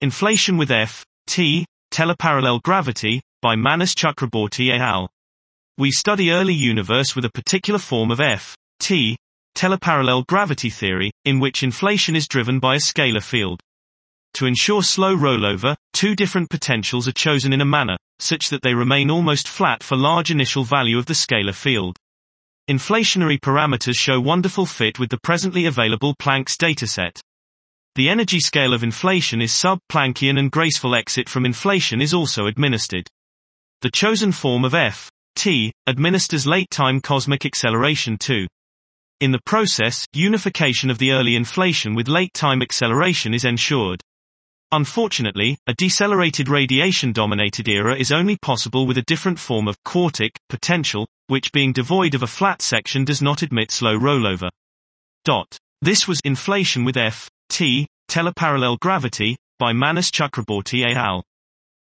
Inflation with F, T, Teleparallel Gravity, by Manas Chakraborty et al. We study early universe with a particular form of F, T, teleparallel gravity theory, in which inflation is driven by a scalar field. To ensure slow rollover, two different potentials are chosen in a manner, such that they remain almost flat for large initial value of the scalar field. Inflationary parameters show wonderful fit with the presently available Planck's dataset. The energy scale of inflation is sub-Planckian and graceful exit from inflation is also administered. The chosen form of F, T, administers late-time cosmic acceleration too. In the process, unification of the early inflation with late-time acceleration is ensured. Unfortunately, a decelerated radiation-dominated era is only possible with a different form of quartic potential, which being devoid of a flat section does not admit slow rollover. This was Inflation with F, T, Teleparallel Gravity, by Manas Chakraborty et al.